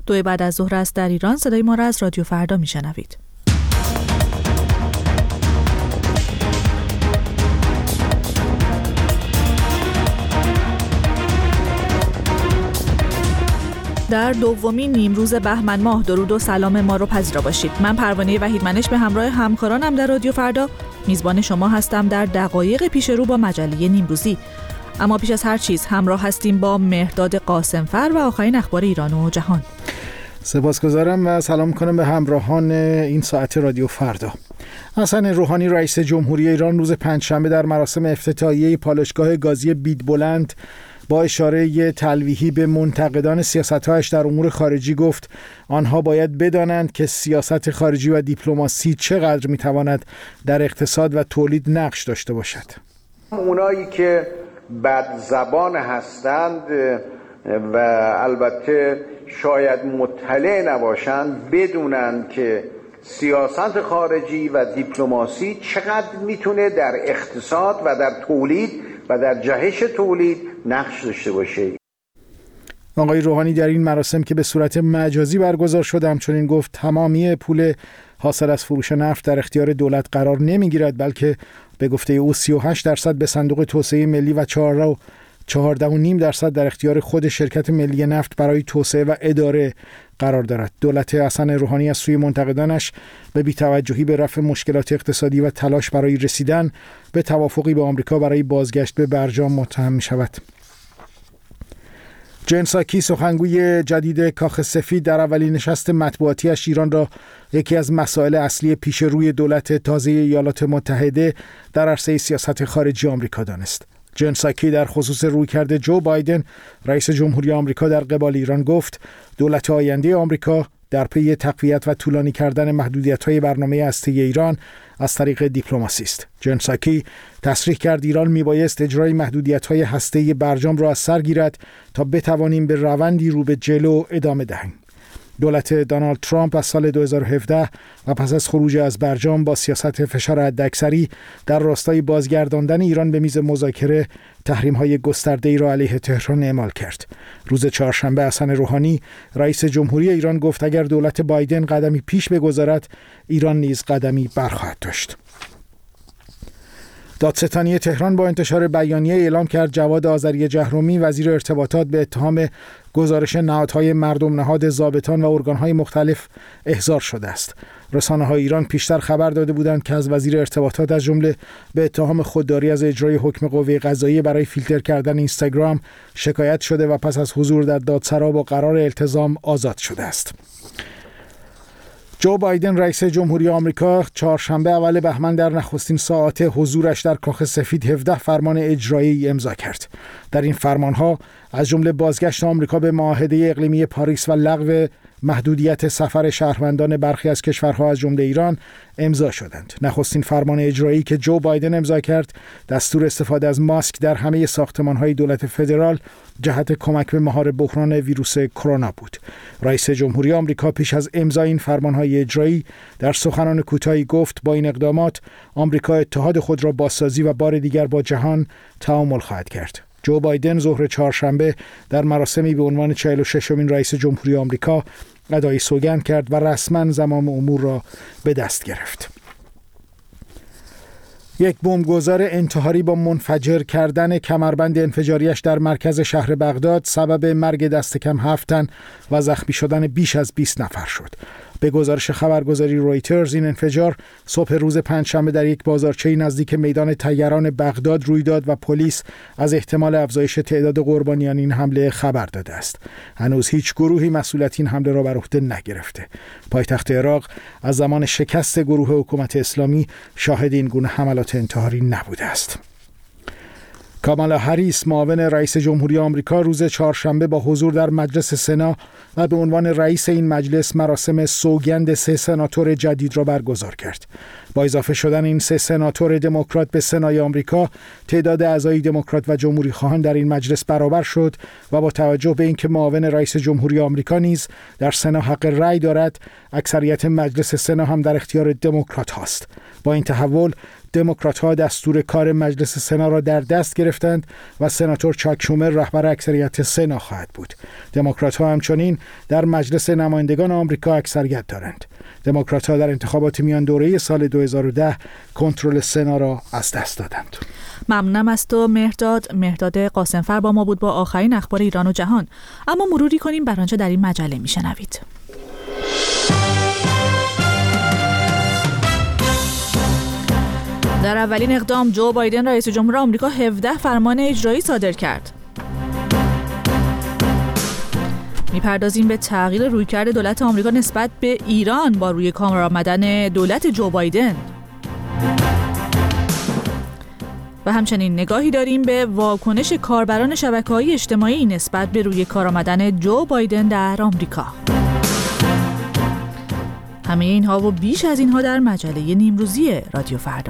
2 بعد از ظهر است در ایران. صدای ما را از رادیو فردا میشنوید. در دومین نیمروز بهمن ماه درود و سلام ما رو پذیرا باشید. من پروانه وحیدمنش به همراه همکارانم در رادیو فردا میزبان شما هستم در دقایق پیش رو با مجله نیمروزی. اما پیش از هر چیز همراه هستیم با مهرداد قاسمفر و آخرین اخبار ایران و جهان. سپاسگزارم و سلام کنم به همراهان این ساعت رادیو فردا. حسن روحانی رئیس جمهوری ایران روز پنجشنبه در مراسم افتتاحیه پالایشگاه گازی بیدبلند با اشاره تلویحی به منتقدان سیاست‌هایش در امور خارجی گفت آنها باید بدانند که سیاست خارجی و دیپلماسی چقدر می‌تواند در اقتصاد و تولید نقش داشته باشد. اونایی که بد زبان هستند و البته شاید مطلع نباشند بدونند که سیاست خارجی و دیپلماسی چقدر میتونه در اقتصاد و در تولید و در جهش تولید نقش داشته باشه. آقای روحانی در این مراسم که به صورت مجازی برگزار شده همچنین گفت تمامی پول حاصل از فروش نفت در اختیار دولت قرار نمیگیرد، بلکه به گفته او 38% به صندوق توسعه ملی و 14.5% در اختیار خود شرکت ملی نفت برای توسعه و اداره قرار دارد. دولت حسن روحانی از سوی منتقدانش به بی‌توجهی به رفع مشکلات اقتصادی و تلاش برای رسیدن به توافقی با آمریکا برای بازگشت به برجام متهم می‌شود. جن ساکی سخنگوی جدید کاخ سفید در اولین نشست مطبوعاتی‌اش ایران را یکی از مسائل اصلی پیش روی دولت تازه ایالات متحده در عرصه سیاست خارجی آمریکا دانست. جن ساکی در خصوص رویکرد جو بایدن رئیس جمهوری آمریکا در قبال ایران گفت دولت آینده آمریکا در پی تقویت و طولانی کردن محدودیت‌های برنامه هسته‌ای ایران از طریق دیپلماسی است. جن ساکی تصریح کرد ایران میبایست اجرای محدودیت‌های هسته‌ای برجام را از سر گیرد تا بتوانیم به روندی رو به جلو ادامه دهیم. دولت دونالد ترامپ از سال 2017 و پس از خروج از برجام با سیاست فشار حداکثری در راستای بازگرداندن ایران به میز مذاکره تحریم‌های گسترده‌ای را علیه تهران اعمال کرد. روز چهارشنبه حسن روحانی رئیس جمهوری ایران گفت اگر دولت بایدن قدمی پیش بگذارد ایران نیز قدمی برخواهد داشت. دادستانی تهران با انتشار بیانیه اعلام کرد جواد آذری جهرومی وزیر ارتباطات به اتهام گزارش نهادهای مردم نهاد ضابطان و ارگانهای مختلف احضار شده است. رسانه‌های ایران پیشتر خبر داده بودند که از وزیر ارتباطات از جمله به اتهام خودداری از اجرای حکم قوه قضاییه برای فیلتر کردن اینستاگرام شکایت شده و پس از حضور در دادسرا با قرار التزام آزاد شده است. جو بایدن رئیس جمهوری آمریکا چهارشنبه اول بهمن در نخستین ساعات حضورش در کاخ سفید 17 فرمان اجرایی امضا کرد. در این فرمانها از جمله بازگشت آمریکا به معاهده اقلیمی پاریس و لغو محدودیت سفر شهروندان برخی از کشورها از جمله ایران امضا شدند. نخستین فرمان اجرایی که جو بایدن امضا کرد دستور استفاده از ماسک در همه ساختمان‌های دولت فدرال جهت کمک به مهار بحران ویروس کرونا بود. رئیس جمهوری آمریکا پیش از امضای این فرمان‌های اجرایی در سخنان کوتاهی گفت با این اقدامات آمریکا اتحاد خود را بازسازی و بار دیگر با جهان تعامل خواهد کرد. جو بایدن ظهر چهارشنبه در مراسمی به عنوان 46مین رئیس جمهوری آمریکا ادای سوگند کرد و رسما زمام امور را به دست گرفت. یک بمبگذار انتحاری با منفجر کردن کمربند انفجاریش در مرکز شهر بغداد سبب مرگ دست کم 7 تن و زخمی شدن بیش از 20 نفر شد. به گزارش خبرگزاری رویترز این انفجار صبح روز پنجشنبه در یک بازارچه نزدیک میدان طیران بغداد روی داد و پلیس از احتمال افزایش تعداد قربانیان این حمله خبر داده است. هنوز هیچ گروهی مسئولیت این حمله را بر عهده نگرفته. پایتخت عراق از زمان شکست گروه حکومت اسلامی شاهد این گونه حملات انتحاری نبوده است. کامالا هریس معاون رئیس جمهوری آمریکا روز چهارشنبه با حضور در مجلس سنا و به عنوان رئیس این مجلس مراسم سوگند 3 سناتور جدید را برگزار کرد. با اضافه شدن این 3 سناتور دموکرات به سنای آمریکا تعداد اعضای دموکرات و جمهوری خواهان در این مجلس برابر شد و با توجه به اینکه معاون رئیس جمهوری آمریکا نیز در سنا حق رأی دارد اکثریت مجلس سنا هم در اختیار دموکرات هاست. با این تحول دموکرات‌ها دستور کار مجلس سنا را در دست گرفتند و سناتور چاک شومر رهبر اکثریت سنا خواهد بود. دموکرات‌ها همچنین در مجلس نمایندگان آمریکا اکثریت دارند. دموکرات‌ها در انتخابات میان دوره سال 2010 کنترل سنا را از دست دادند. ممنونم از تو مهرداد قاسمفر با ما بود با آخرین اخبار ایران و جهان. اما مروری کنیم بر آنچه در این مجله میشنوید. در اولین اقدام جو بایدن رئیس جمهور آمریکا 17 فرمان اجرایی صادر کرد. میپردازیم به تغییر رویکرد دولت آمریکا نسبت به ایران با روی کار آمدن دولت جو بایدن. و همچنین نگاهی داریم به واکنش کاربران شبکه‌های اجتماعی نسبت به روی کار آمدن جو بایدن در آمریکا. همه اینها و بیش از اینها در مجله نیمروزی رادیو فردا.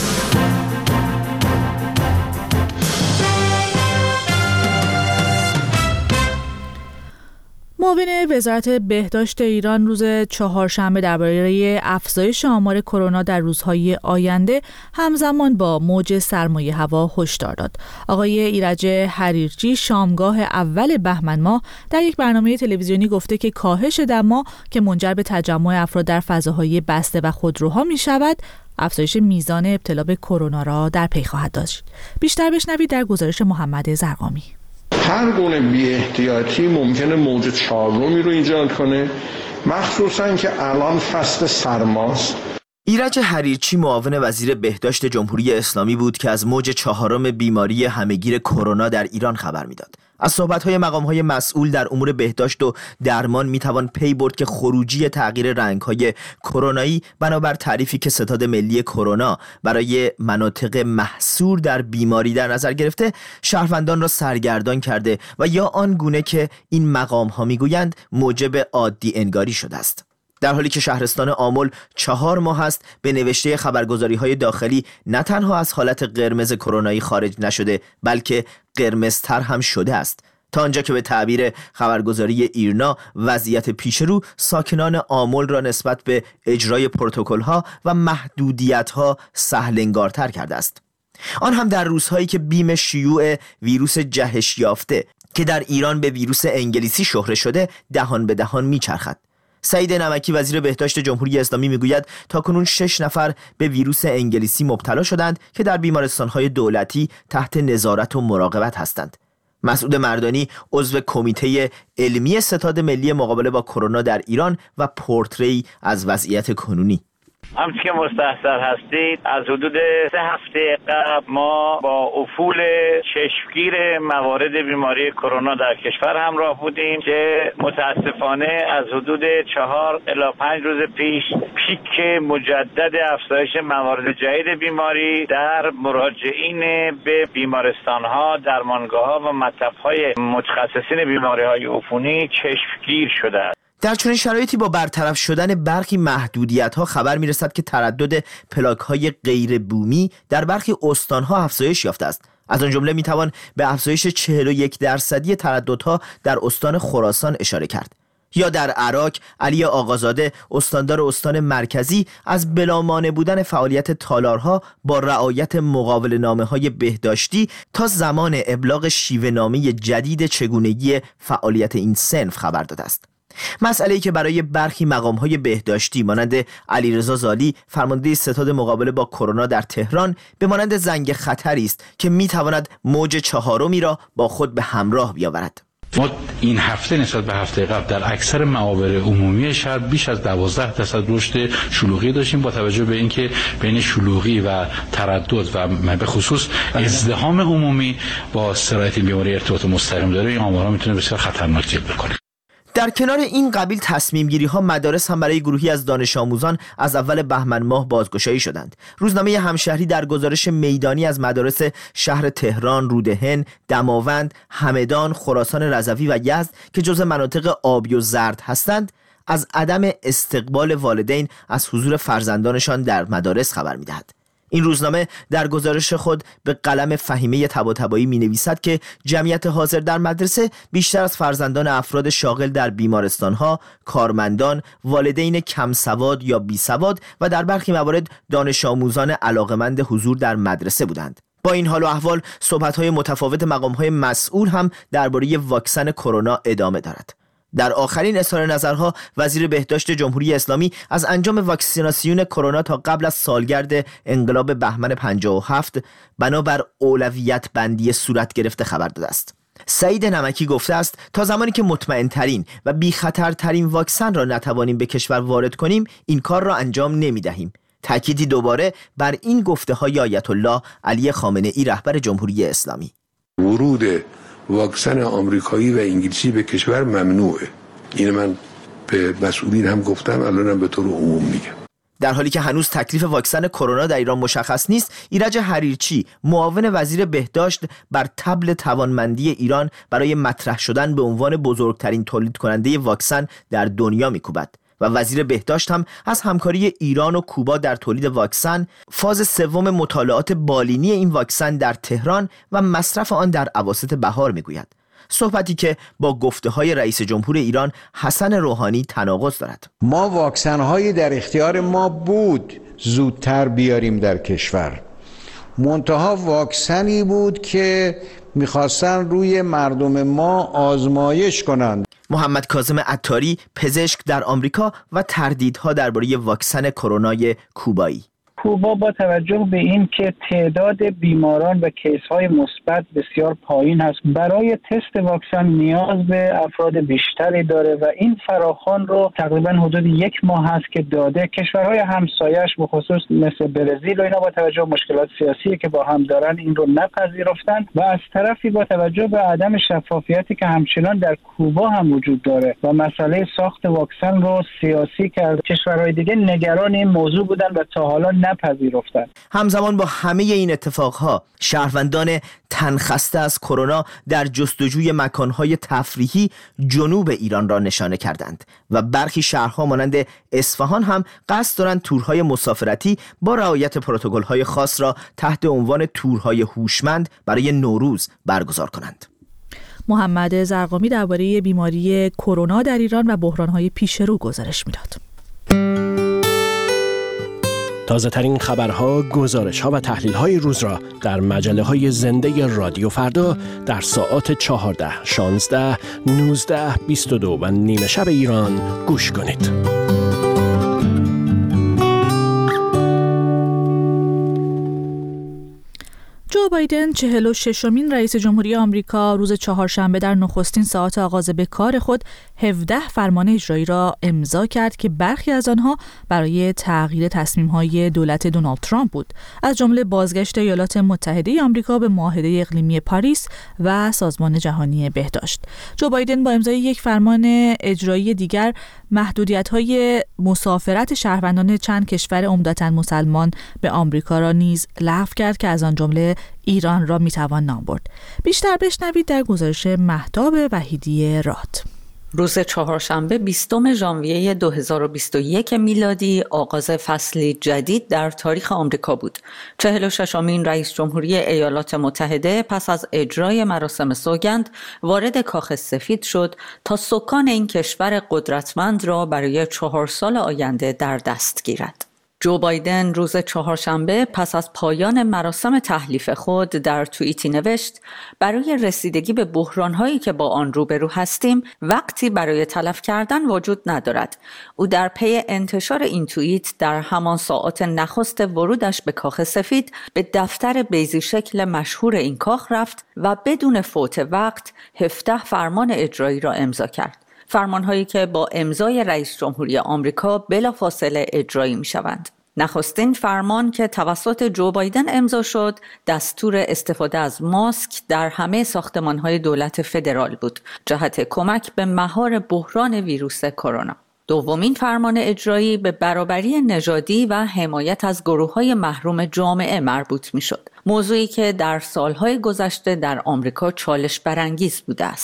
معاون وزارت بهداشت ایران روز چهارشنبه درباره افزایش آمار کرونا در روزهای آینده همزمان با موج سرمایه هوا هشدار داد. آقای ایرج حریرچی شامگاه اول بهمن ماه در یک برنامه تلویزیونی گفته که کاهش دما که منجر به تجمع افراد در فضاهای بسته و خودروها می شود، افزایش میزان ابتلا به کرونا را در پی خواهد داشت. بیشتر بشنوید در گزارش محمد زرقامی. هر گونه بی احتیاطی ممکنه موج چهارمی رو ایجاد کنه، مخصوصا که الان فصل سرماست. ایرج حریرچی معاون وزیر بهداشت جمهوری اسلامی بود که از موج چهارم بیماری همهگیر کرونا در ایران خبر میداد. از صحبت‌های مقام‌های مسئول در امور بهداشت و درمان میتوان پی برد که خروجی تغییر رنگ‌های کرونایی بنابر تعریفی که ستاد ملی کرونا برای مناطق محصور در بیماری در نظر گرفته شهروندان را سرگردان کرده و یا آن گونه که این مقام‌ها میگویند موجب عادی انگاری شده است. در حالی که شهرستان آمل 4 ماه است به نوشته خبرگزاری‌های داخلی نه تنها از حالت قرمز کرونایی خارج نشده بلکه قرمزتر هم شده است، تا آنجا که به تعبیر خبرگزاری ایرنا وضعیت پیشرو ساکنان آمل را نسبت به اجرای پروتکل‌ها و محدودیت‌ها سهل‌انگارتر کرده است. آن هم در روزهایی که بیم شیوع ویروس جهش یافته که در ایران به ویروس انگلیسی شهره شده دهان به دهان میچرخد. سعید نمکی وزیر بهداشت جمهوری اسلامی میگوید تاکنون 6 نفر به ویروس انگلیسی مبتلا شدند که در بیمارستان‌های دولتی تحت نظارت و مراقبت هستند. مسعود مردانی عضو کمیته علمی ستاد ملی مقابله با کرونا در ایران و پورتری از وضعیت کنونی: همچنین که مستحضر هستید از حدود 3 هفته قبل ما با افول چشمگیر موارد بیماری کرونا در کشور همراه بودیم که متاسفانه از حدود 4 الی 5 روز پیش پیک مجدد افزایش موارد جدید بیماری در مراجعین به بیمارستان‌ها، درمانگاه‌ها و مطب‌های متخصصین بیماری‌های عفونی چشمگیر شده است. در چنین شرایطی با برطرف شدن برخی محدودیت‌ها خبر می‌رسد که تردد پلاک‌های غیر بومی در برخی استان‌ها افزایش یافته است. از آن جمله می‌توان به افزایش 41% ترددها در استان خراسان اشاره کرد. یا در عراق علی آقازاده استاندار استان مرکزی از بلامانع بودن فعالیت تالارها با رعایت مقاوله‌نامه‌های بهداشتی تا زمان ابلاغ شیوه‌نامه جدید چگونگی فعالیت این صنف خبر داده است. مسئله‌ای که برای برخی مقام‌های بهداشتی مانند علیرضا زالی فرمانده ستاد مقابله با کرونا در تهران به مانند زنگ خطری است که می‌تواند موج 4 را با خود به همراه بیاورد. ما این هفته نسبت به هفته قبل در اکثر معابر عمومی شهر بیش از 12% رشد شلوغی داشتیم، با توجه به اینکه بین شلوغی و تردد و به خصوص ازدحام عمومی با سرایت بیماری ارتباط مستقیم داره، این آمارها میتونه بسیار خطرناک جلوه بکنه. در کنار این قبیل تصمیم گیری ها مدارس هم برای گروهی از دانش آموزان از اول بهمن ماه بازگشایی شدند. روزنامه همشهری در گزارش میدانی از مدارس شهر تهران، رودهن، دماوند، همدان، خراسان رضوی و یزد که جزء مناطق آبی و زرد هستند از عدم استقبال والدین از حضور فرزندانشان در مدارس خبر می‌دهد. این روزنامه در گزارش خود به قلم فهیمه طباطبایی می‌نویسد که جمعیت حاضر در مدرسه بیشتر از فرزندان افراد شاغل در بیمارستان‌ها، کارمندان، والدین کم سواد یا بی سواد و در برخی موارد دانش آموزان علاقمند حضور در مدرسه بودند. با این حال و احوال صحبت‌های متفاوت مقام‌های مسئول هم درباره واکسن کرونا ادامه دارد. در آخرین اظهار نظرها وزیر بهداشت جمهوری اسلامی از انجام واکسیناسیون کرونا تا قبل از سالگرد انقلاب بهمن 57 بنابر اولویت بندی صورت گرفته خبر داده است. سعید نمکی گفته است تا زمانی که مطمئن ترین و بی خطر ترین واکسن را نتوانیم به کشور وارد کنیم این کار را انجام نمی دهیم. تأکیدی دوباره بر این گفته های آیت الله علی خامنه ای رهبر جمهوری اسلامی. ورود واکسن آمریکایی و انگلیسی به کشور ممنوعه. این من به مسئولین هم گفتم، الانم به طور عموم میگم. در حالی که هنوز تکلیف واکسن کرونا در ایران مشخص نیست، ایرج حریرچی معاون وزیر بهداشت بر طبل توانمندی ایران برای مطرح شدن به عنوان بزرگترین تولید کننده واکسن در دنیا میکوبد و وزیر بهداشت هم از همکاری ایران و کوبا در تولید واکسن، فاز سوم مطالعات بالینی این واکسن در تهران و مصرف آن در اواسط بهار میگوید. صحبتی که با گفته‌های رئیس جمهور ایران حسن روحانی تناقض دارد. ما واکسن‌هایی در اختیار ما بود زودتر بیاریم در کشور. منتها واکسنی بود که می‌خواستن روی مردم ما آزمایش کنند. محمد کاظم عطاری، پزشک در آمریکا و تردیدها درباره واکسن کرونای کوبایی. کوبا با توجه به این که تعداد بیماران و کیس‌های مثبت بسیار پایین هست، برای تست واکسن نیاز به افراد بیشتری داره و این فراخوان رو تقریبا حدود 1 ماه هست که داده. کشورهای همسایه‌اش به خصوص مثل برزیل و اینا با توجه به مشکلات سیاسی که با هم دارن این رو نپذیرفتن و از طرفی با توجه به عدم شفافیتی که همچنان در کوبا هم وجود داره و مسئله ساخت واکسن رو سیاسی کرد، کشورهای دیگه نگران این موضوع بودن و تا حالا نپذیرفتند. همزمان با همه این اتفاقها شهروندان تنخسته از کرونا در جستجوی مکانهای تفریحی جنوب ایران را نشانه کردند و برخی شهرها مانند اصفهان هم قصد دارند تورهای مسافرتی با رعایت پروتکل‌های خاص را تحت عنوان تورهای هوشمند برای نوروز برگزار کنند. محمد زرقامی درباره بیماری کرونا در ایران و بحران‌های پیش رو گزارش می‌داد. تازه ترین خبرها، گزارش‌ها و تحلیل‌های روز را در مجله‌های زنده رادیو فردا در ساعات 14، 16، 19، 22 و نیمه شب ایران گوش کنید. جو بایدن 46مین رئیس جمهوری آمریکا روز چهارشنبه در نخستین ساعات آغاز به کار خود 17 فرمان اجرایی را امضا کرد که برخی از آنها برای تغییر تصمیم‌های دولت دونالد ترامپ بود، از جمله بازگشت ایالات متحده آمریکا به معاهده اقلیمی پاریس و سازمان جهانی بهداشت. جو بایدن با امضای یک فرمان اجرایی دیگر محدودیت‌های مسافرت شهروندان چند کشور عمدتاً مسلمان به آمریکا را نیز لغو کرد که از آن جمله ایران را میتوان نام برد. بیشتر بشنوید در گزارش مهتاب وحیدی راد. روز چهارشنبه 20 ژانویه 2021 میلادی آغاز فصلی جدید در تاریخ آمریکا بود. 46مین رئیس جمهوری ایالات متحده پس از اجرای مراسم سوگند وارد کاخ سفید شد تا سکان این کشور قدرتمند را برای 4 سال آینده در دست گیرد. جو بایدن روز چهارشنبه پس از پایان مراسم تحلیف خود در توییتی نوشت: برای رسیدگی به بحران‌هایی که با آن روبرو هستیم وقتی برای تلف کردن وجود ندارد. او در پی انتشار این توییت در همان ساعات نخست ورودش به کاخ سفید به دفتر بیضی شکل مشهور این کاخ رفت و بدون فوت وقت 17 فرمان اجرایی را امضا کرد. فرمان‌هایی که با امضای رئیس جمهوری آمریکا بلافاصله اجرایی می‌شوند. نخستین فرمان که توسط جو بایدن امضا شد، دستور استفاده از ماسک در همه ساختمان‌های دولت فدرال بود، جهت کمک به مهار بحران ویروس کرونا. دومین فرمان اجرایی به برابری نژادی و حمایت از گروه‌های محروم جامعه مربوط می‌شد، موضوعی که در سال‌های گذشته در آمریکا چالش برانگیز بوده است.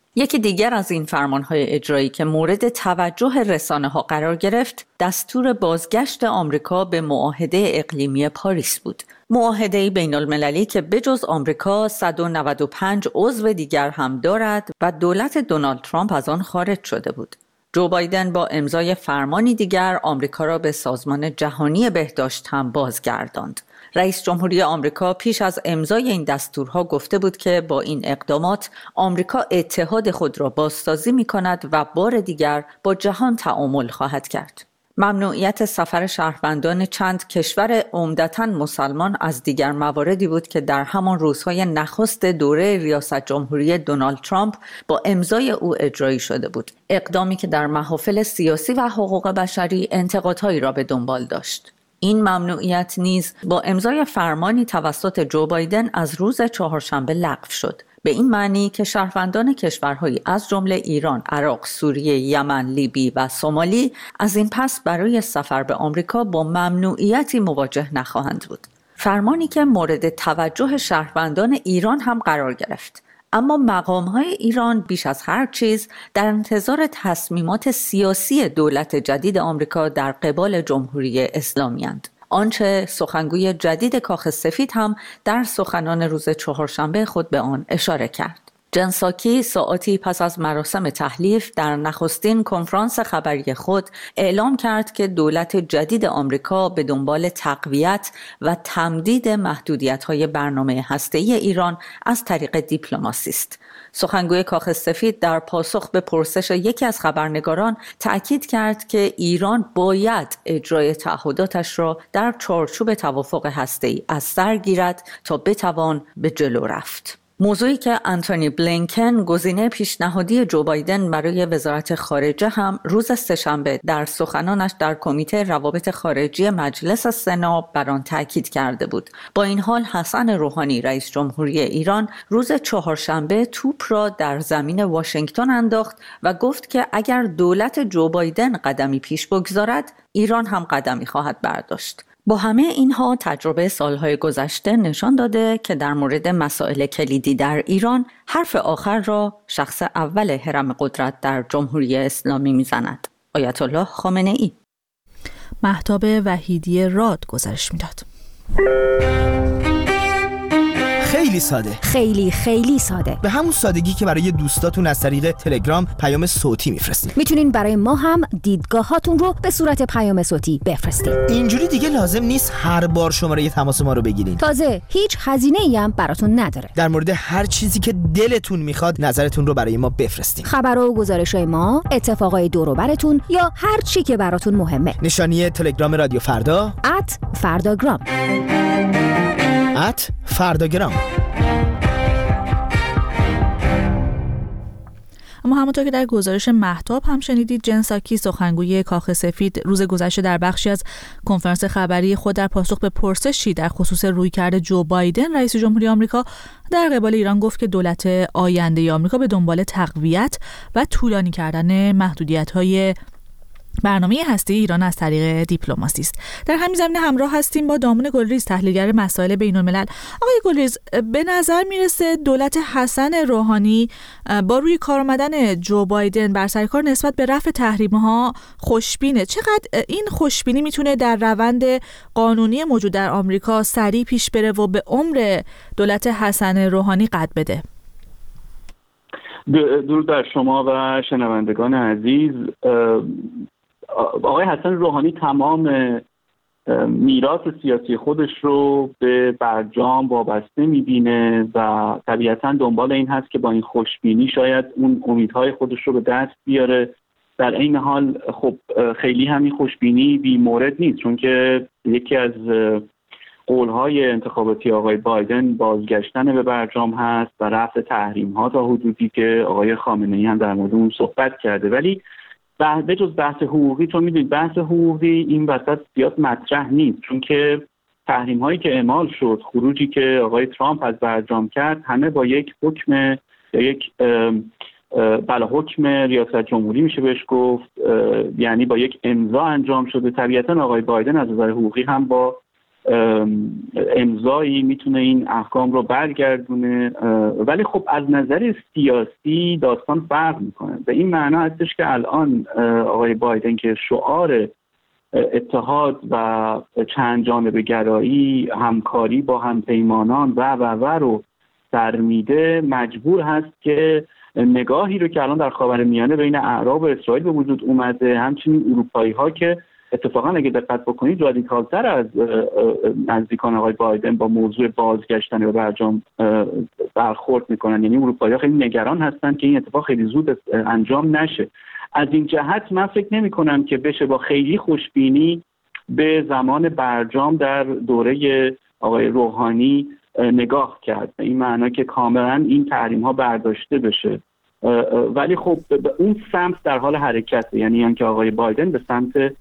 یکی دیگر از این فرمانهای اجرایی که مورد توجه رسانه‌ها قرار گرفت، دستور بازگشت آمریکا به معاهده اقلیمی پاریس بود. معاهده بین‌المللی که بجز آمریکا 195 عضو دیگر هم دارد و دولت دونالد ترامپ از آن خارج شده بود. جو بایدن با امضای فرمانی دیگر آمریکا را به سازمان جهانی بهداشت هم بازگرداند. رئیس جمهوری آمریکا پیش از امضای این دستورها گفته بود که با این اقدامات آمریکا اتحاد خود را بازسازی می‌کند و بار دیگر با جهان تعامل خواهد کرد. ممنوعیت سفر شهروندان چند کشور عمدتاً مسلمان از دیگر مواردی بود که در همان روزهای نخست دوره ریاست جمهوری دونالد ترامپ با امضای او اجرایی شده بود. اقدامی که در محافل سیاسی و حقوق بشری انتقادهایی را به دنبال داشت. این ممنوعیت نیز با امضای فرمانی توسط جو بایدن از روز چهارشنبه لغو شد. به این معنی که شهروندان کشورهایی از جمله ایران، عراق، سوریه، یمن، لیبی و سومالی از این پس برای سفر به آمریکا با ممنوعیتی مواجه نخواهند بود. فرمانی که مورد توجه شهروندان ایران هم قرار گرفت. اما مقام‌های ایران بیش از هر چیز در انتظار تصمیمات سیاسی دولت جدید آمریکا در قبال جمهوری اسلامی اند. آنچه سخنگوی جدید کاخ سفید هم در سخنان روز چهارشنبه خود به آن اشاره کرد. جن ساکی ساعاتی پس از مراسم تحلیف در نخستین کنفرانس خبری خود اعلام کرد که دولت جدید آمریکا به دنبال تقویت و تمدید محدودیت‌های برنامه هسته‌ای ایران از طریق دیپلماسی است. سخنگوی کاخ سفید در پاسخ به پرسش یکی از خبرنگاران تأکید کرد که ایران باید اجرای تعهداتش را در چارچوب توافق هسته‌ای از سر گیرد تا بتوان به جلو رفت. موضوعی که آنتونی بلینکن گزینه پیشنهادی جو بایدن برای وزارت خارجه هم روز سه‌شنبه در سخنانش در کمیته روابط خارجی مجلس سنا بر آن تاکید کرده بود. با این حال حسن روحانی رئیس جمهوری ایران روز چهارشنبه توپ را در زمین واشنگتن انداخت و گفت که اگر دولت جو بایدن قدمی پیش بگذارد، ایران هم قدمی خواهد برداشت. با همه اینها تجربه سالهای گذشته نشان داده که در مورد مسائل کلیدی در ایران حرف آخر را شخص اول هرم قدرت در جمهوری اسلامی میزند. آیت الله خامنه ای. مهتاب وحیدی راد گزارش میداد. خیلی ساده. خیلی ساده. به همون سادگی که برای دوستاتون از طریق تلگرام پیام صوتی میفرستید. میتونین برای ما هم دیدگاهاتون رو به صورت پیام صوتی بفرستید. اینجوری دیگه لازم نیست هر بار شماره تماس ما رو بگیرین. تازه هیچ هزینه‌ای هم براتون نداره. در مورد هر چیزی که دلتون میخواد نظرتون رو برای ما بفرستین. خبرها و گزارش‌های ما، اتفاقای دور و براتون یا هر چی که براتون مهمه. نشانی تلگرام رادیو فردا @فرداگرام. @فرداگرام. اما همونطور که در گزارش مهتاب هم شنیدید، جن ساکی سخنگوی کاخ سفید روز گذشته در بخشی از کنفرانس خبری خود در پاسخ به پرسشی در خصوص رویکرد جو بایدن رئیس جمهوری آمریکا در قبال ایران گفت که دولت آینده آمریکا به دنبال تقویت و طولانی کردن محدودیت‌های برنامه هسته ایران از طریق دیپلماسی است. در همین زمینه همراه هستیم با دامون گلریز، تحلیلگر مسائل بین‌الملل. آقای گلریز، به نظر میرسه دولت حسن روحانی با روی کار آمدن جو بایدن بر سر کار نسبت به رفع تحریم‌ها خوشبینه. چقدر این خوشبینی میتونه در روند قانونی موجود در آمریکا سریع پیش بره و به عمر دولت حسن روحانی قد بده؟ درود بر شما و شنوندگان عزیز. آقای حسن روحانی تمام میراث سیاسی خودش رو به برجام وابسته میبینه و طبیعتاً دنبال این هست که با این خوشبینی شاید اون امیدهای خودش رو به دست بیاره. در این حال خب خیلی همین خوشبینی بی مورد نیست، چون که یکی از قولهای انتخاباتی آقای بایدن بازگشتن به برجام هست و رفع تحریم‌ها تا حدودی که آقای خامنه‌ای هم در مورد اون صحبت کرده. ولی به جز بحث حقوقی، چون میدونید بحث حقوقی این وسط زیاد مطرح نیست، چون که تحریم‌هایی که اعمال شد، خروجی که آقای ترامپ از برجام کرد، همه با یک حکم یا یک حکم ریاست جمهوری میشه بهش گفت، یعنی با یک امضا انجام شده. طبیعتاً آقای بایدن از نظر حقوقی هم با امضایی میتونه این احکام رو برگردونه، ولی خب از نظر سیاسی داستان فرق میکنه. به این معنا هستش که الان آقای بایدن که شعار اتحاد و چند جانبه گرایی، همکاری با همپیمانان و رو سر میده، مجبور هست که نگاهی رو که الان در خاورمیانه بین اعراب و اسرائیل به وجود اومده، همچنین اروپایی ها که اتفاقا اگه دقت بکنید رادیکالتر از نزدیکان آقای بایدن با موضوع بازگشتن به برجام برخورد میکنن. یعنی اروپایی ها خیلی نگران هستن که این اتفاق خیلی زود انجام نشه. از این جهت من فکر نمی کنم که بشه با خیلی خوشبینی به زمان برجام در دوره آقای روحانی نگاه کرد، به این معنا که کاملا این تحریم ها برداشته بشه. ولی خب به اون سمت در حال حرکت، یعنی اینکه آقای بایدن به سمت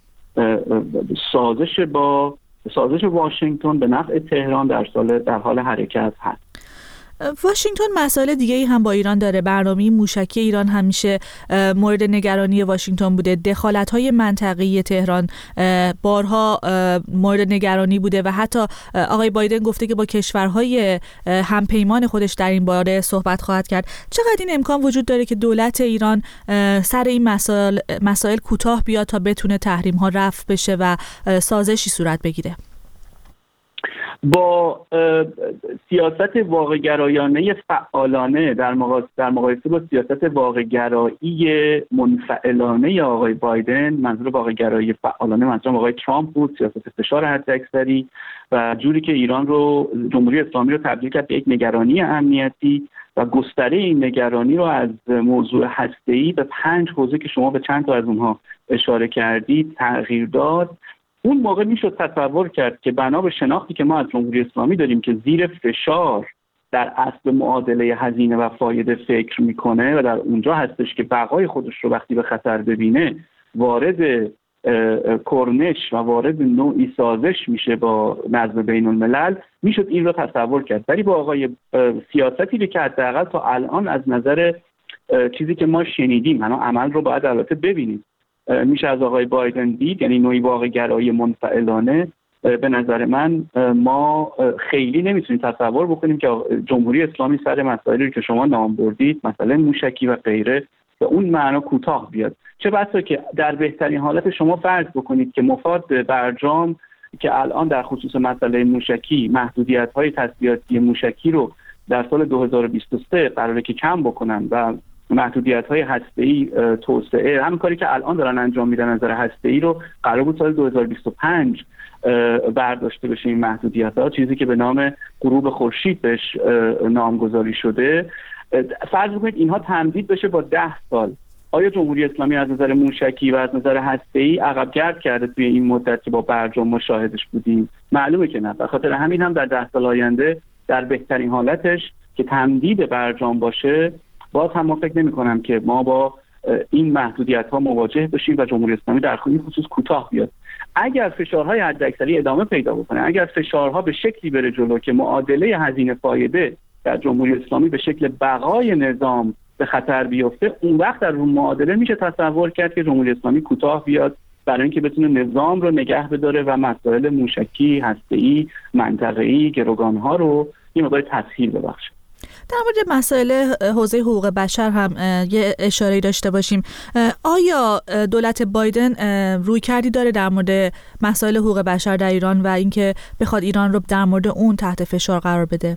سازش واشنگتن به نفع تهران در حال حرکت هست. واشنگتن مسائل دیگه ای هم با ایران داره. برنامه موشکی ایران همیشه مورد نگرانی واشنگتن بوده. دخالت‌های منطقه‌ای تهران بارها مورد نگرانی بوده و حتی آقای بایدن گفته که با کشورهای همپیمان خودش در این باره صحبت خواهد کرد. چقدر این امکان وجود داره که دولت ایران سر این مسائل کوتاه بیاد تا بتونه تحریم‌ها رفع بشه و سازشی صورت بگیره؟ با سیاست واقع‌گرایانه فعالانه در مقایسه با سیاست واقع‌گرایی منفعلانه آقای بایدن، منظور واقع‌گرایی فعالانه منظور آقای ترامپ بود، سیاست فشار حداکثری و جوری که ایران رو، جمهوری اسلامی رو تبدیل کرد به یک نگرانی امنیتی و گستره این نگرانی رو از موضوع هسته‌ای به 5 حوزه که شما به چند تا از اونها اشاره کردید تغییر داد. اون موقع میشد تصور کرد که بنا به شناختی که ما از جمهوری اسلامی داریم که زیر فشار در اصل معادله هزینه و فایده فکر میکنه و در اونجا هستش که بقای خودش رو وقتی به خطر ببینه وارد کرنش و وارد نوعی سازش میشه با نظم بین الملل، میشد این رو تصور کرد. ولی با آقای سیاستی که حداقل تا الان از نظر چیزی که ما شنیدیم، عمل رو باید البته ببینیم، میشه از آقای بایدن دید، یعنی نوعی واقع‌گرایی منفعلانه. به نظر من ما خیلی نمیتونیم تصور بکنیم که جمهوری اسلامی سر مسائلی که شما نام بردید، مثلا موشکی و غیره، به اون معنا کوتاه بیاد. چه بسا که در بهترین حالت شما فرض بکنید که مفاد برجام که الان در خصوص مسئله موشکی محدودیت‌های تسلیحاتی موشکی رو در سال 2023 قراره که کم بکنن و محدودیت‌های هسته‌ای توسعه، همین کاری که الان دارن انجام میدن نظر هسته‌ای رو قرار بود سال 2025 برداشته بشه این محدودیت‌ها، چیزی که به نام غروب خورشید بهش نامگذاری شده. فرض کنید اینها تمدید بشه با 10 سال. آیا جمهوری اسلامی از نظر موشکی و از نظر هسته‌ای عقب گرد کرده توی این مدت که با برجام مشاهدش بودیم؟ معلومه که نه. به خاطر همین هم در 10 سال آینده در بهترین حالتش که تمدید برجام باشه، باز هم ما فکر نمی کنم که ما با این محدودیت ها مواجه بشیم و جمهوری اسلامی در این خصوص کوتاه بیاد. اگر فشارهای حداکثری ادامه پیدا بکنه، اگر فشارها به شکلی بره جلو که معادله هزینه فایده در جمهوری اسلامی به شکل بقای نظام به خطر بیفته، اون وقت در اون معادله میشه تصور کرد که جمهوری اسلامی کوتاه بیاد برای اینکه بتونه نظام رو نگه بداره و مسائل موشکی، هسته‌ای، منطقه‌ای، گروگان‌ها رو یه مقدار تسهیل ببخشه. در مورد مسائل حوزه حقوق بشر هم یه اشاره‌ای داشته باشیم. آیا دولت بایدن روی کردی داره در مورد مسائل حقوق بشر در ایران و اینکه بخواد ایران رو در مورد اون تحت فشار قرار بده؟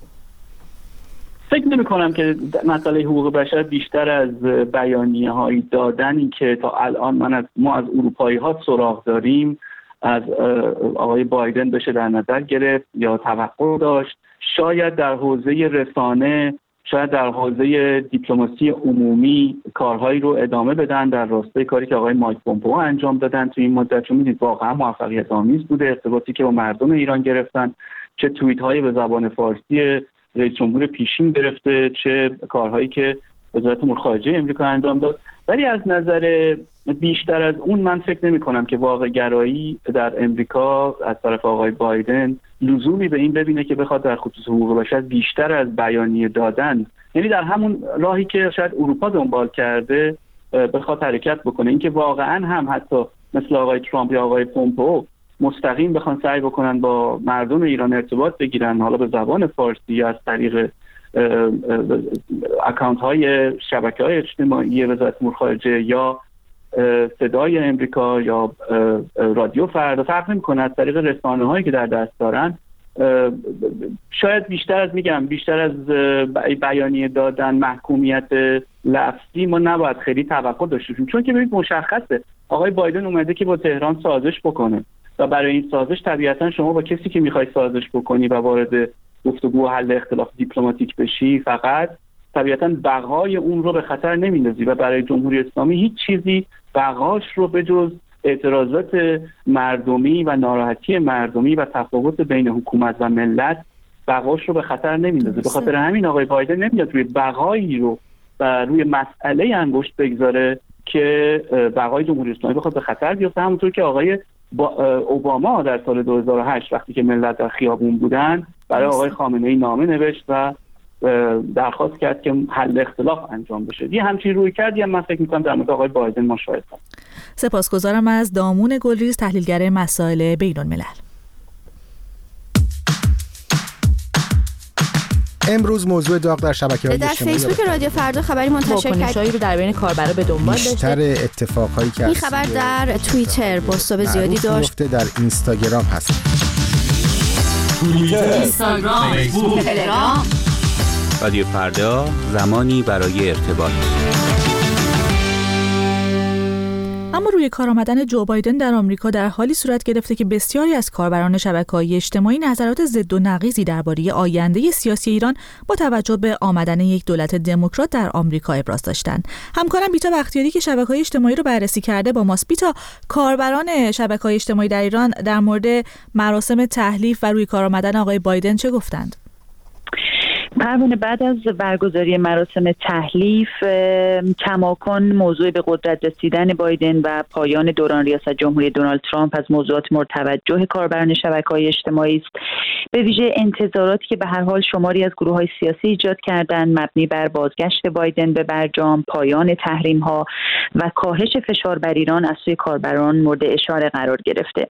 فکر نمی‌کنم که مسئله حقوق بشر بیشتر از بیانیه‌های دادنی که تا الان ما از اروپایی‌ها سراغ داریم از آقای بایدن بشه در نظر گرفت یا توقع داشت. شاید در حوزه رسانه، شاید در حوزه دیپلماسی عمومی کارهایی رو ادامه بدن در راستای کاری که آقای مایک پومپئو انجام دادن تو این مدت. چون می‌دید واقعا موفقیت آمیز بوده ارتباطی که با مردم ایران گرفتن، چه توییت‌هایی به زبان فارسی رئیس جمهور پیشین گرفته، چه کارهایی که وزارت امور خارجه امریکا انجام داد. ولی از نظر بیشتر از اون من فکر نمی کنم که واقع گرایی در امریکا از طرف آقای بایدن لزومی به این ببینه که بخواد در خصوص حقوق بشر بیشتر از بیانیه دادن، یعنی در همون راهی که شاید اروپا دنبال کرده بخواد حرکت بکنه. اینکه واقعا هم حتی مثل آقای ترامپ یا آقای پومپئو مستقیم بخوان سعی بکنن با مردم ایران ارتباط بگیرن، حالا به زبان فارسی یا از طریق اکانت های شبکه های اجتماعی وزارت امور خارجه یا صدای امریکا یا رادیو فردا، فرق نمی‌کنه، از طریق رسانه هایی که در دست دارن، شاید بیشتر از بیانیه دادن، محکومیت لفظی ما نباید خیلی توقع داشته باشیم. چون که ببینید مشخصه آقای بایدن اومده که با تهران سازش بکنه و برای این سازش طبیعتا شما با کسی که میخوای سازش بکنی و وارد گفتگو و حل اختلاف دیپلماتیک بشی، فقط طبیعتا بقای اون رو به خطر نمیندازی و برای جمهوری اسلامی هیچ چیزی بقاش رو به جز اعتراضات مردمی و ناراحتی مردمی و تفاوت بین حکومت و ملت بقاش رو به خطر نمیندازه. به خاطر همین آقای بایدن نمیاد روی بقایی رو و روی مسئله انگشت بگذاره که بقای جمهوری اسلامی بخواد به خطر بیفته. همونطور که آقای اوباما در سال 2008 وقتی که ملت در خیابون بودن برای آقای خامنه‌ای نامه نوشت و درخواست کرد که حل اختلاف انجام بشه. یه همچین روی کردی هم من فکر می‌کنم در مورد آقای بایدن ما شاهد هستیم. سپاسگزارم از دامون گلریز، تحلیلگر مسائل بین‌الملل. امروز موضوع داغ در شبکه‌های اجتماعی در فیسبوک رادیو فردا خبری منتشر کرد. واکنش‌هایی رو در بین کاربرا به دنبال داشته. بیشتر اتفاقایی که این خبر در توییتر بازتاب زیادی داشت. در اینستاگرام هست. توییتر، اینستاگرام، فیسبوک، تلگرام. رادیو فردا، زمانی برای ارتباط. اما روی کار آمدن جو بایدن در آمریکا در حالی صورت گرفته که بسیاری از کاربران شبکه‌های اجتماعی نظرات ضد و نقیضی درباره آینده سیاسی ایران با توجه به آمدن یک دولت دموکرات در آمریکا ابراز داشتند. همکارم بیتا بختیاری که شبکه‌های اجتماعی رو بررسی کرده با ماست. بیتا، کاربران شبکه‌های اجتماعی در ایران در مورد مراسم تحلیف و روی کار آمدن آقای بایدن چه گفتند؟ پروانه، بعد از برگزاری مراسم تحلیف کماکان موضوع به قدرت رسیدن بایدن و پایان دوران ریاست جمهوری دونالد ترامپ از موضوعات مورد توجه کاربران شبکه‌های اجتماعی است. به ویژه انتظاراتی که به هر حال شماری از گروه‌های سیاسی ایجاد کردند مبنی بر بازگشت بایدن به برجام، پایان تحریم‌ها و کاهش فشار بر ایران از سوی کاربران مورد اشاره قرار گرفته.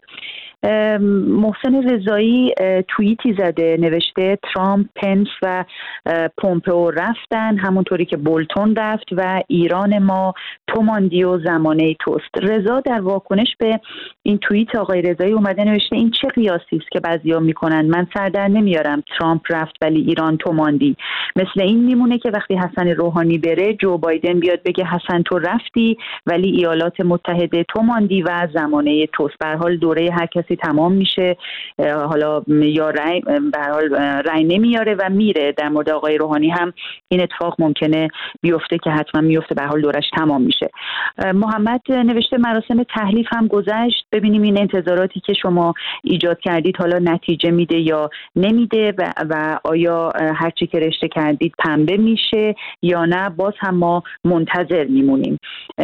محسن رضایی توییتی زده، نوشته ترامپ، پنس و پومپئو رفتن همونطوری که بولتون رفت و ایران ما تو ماندی و زمانه توست. رضا در واکنش به این توییت آقای رضایی اومده نوشته این چه قیاسی است که بعضیا میکنن، من سر در نمیارم ترامپ رفت ولی ایران تو ماندی. مثل این میمونه که وقتی حسن روحانی بره جو بایدن بیاد بگه حسن تو رفتی ولی ایالات متحده تو ماندی و زمانه توست. به هر حال دوره هر کسی تمام میشه، حالا یا رأی به هر حال رأی نمیاره و میره. در مورد آقای روحانی هم این اتفاق ممکنه بیفته که حتما میفته، به هر حال دورش تمام میشه. محمد نوشته مراسم تحلیف هم گذشت، ببینیم این انتظاراتی که شما ایجاد کردید حالا نتیجه میده یا نمیده و آیا هرچی که رشته کردید پنبه میشه یا نه، باز هم ما منتظر میمونیم.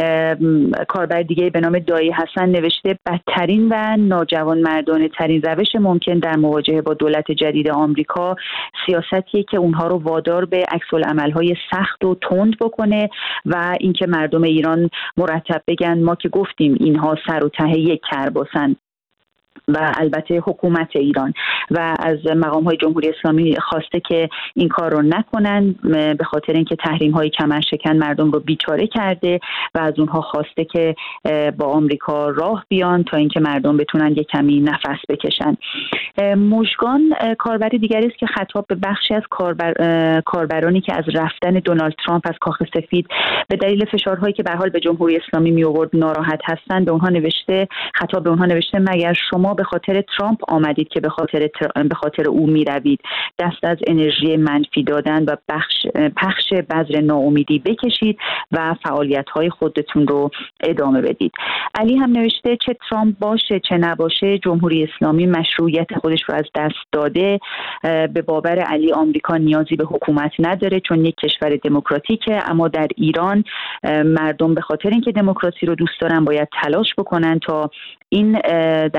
کاربر دیگه به نام دایی حسن نوشته بدترین و ناجوانمردانه ترین روش ممکن در مواجهه با دولت جدید آمریکا سیاستیه که اونها رو وادار به عکس‌العمل‌های سخت و تند بکنه و اینکه مردم ایران مرتب بگن ما که گفتیم اینها سر و ته یک کرباسن و البته حکومت ایران، و از مقام‌های جمهوری اسلامی خواسته که این کار رو نکنن به خاطر اینکه تحریم‌های کمرشکن مردم رو بیچاره کرده و از اونها خواسته که با آمریکا راه بیان تا اینکه مردم بتونن یک کمی نفس بکشن. مژگان کاربر دیگری است که خطاب به بخشی از کاربرانی که از رفتن دونالد ترامپ از کاخ سفید به دلیل فشارهایی که به هر حال به جمهوری اسلامی می آورد ناراحت هستند، به اونها نوشته، خطاب به اونها نوشته مگر شما به خاطر ترامپ آمدید که به خاطر او می روید؟ دست از انرژی منفی دادن و پخش بذر ناامیدی بکشید و فعالیت‌های خودتون رو ادامه بدید. علی هم نوشته چه ترامپ باشه چه نباشه جمهوری اسلامی مشروعیت خودش رو از دست داده. به باور علی آمریکا نیازی به حکومت نداره چون یک کشور دموکراتیکه، اما در ایران مردم به خاطر اینکه دموکراسی رو دوست دارن باید تلاش بکنن تا این در واقع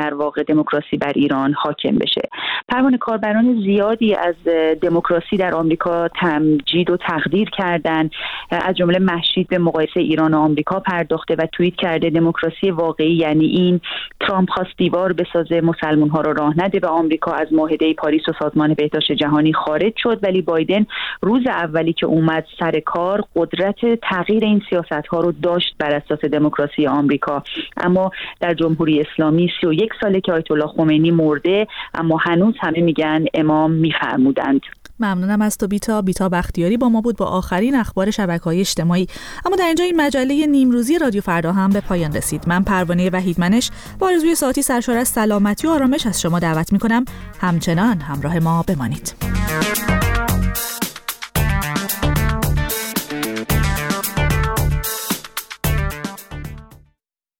دموکراسی بر ایران حاکم بشه. پروانه، کاربران زیادی از دموکراسی در آمریکا تمجید و تقدیر کردن، از جمله مهشید به مقایسه ایران و آمریکا پرداخته و توییت کرده دموکراسی واقعی یعنی این: ترامپ خواست دیوار بسازه، مسلمان‌ها رو راه نده به آمریکا، از معاهده پاریس و سازمان بهداشت جهانی خارج شد، ولی بایدن روز اولی که اومد سر کار قدرت تغییر این سیاست‌ها رو داشت بر اساس دموکراسی آمریکا. اما در جمهوری اسلامی 31 ساله که آیت الله خمینی مرده، اما هنوز همه میگن امام میفرمودند. ممنونم از تو بیتا بختیاری با ما بود با آخرین اخبار شبکه‌های اجتماعی. اما در اینجا این مجله نیمروزی رادیو فردا هم به پایان رسید. من پروانه وحیدمنش با آرزوی ساعتی سرشار از سلامتی و آرامش از شما دعوت می‌کنم همچنان همراه ما بمانید.